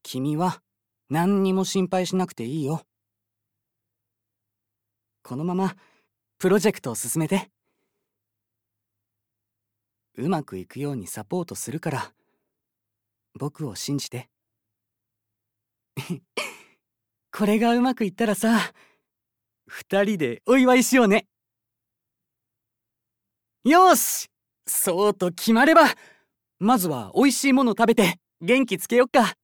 君は何にも心配しなくていいよ。このままプロジェクトを進めて。うまくいくようにサポートするから、僕を信じて。これがうまくいったらさ、二人でお祝いしようね。よし、そうと決まれば、まずは美味しいもの食べて元気つけよっか。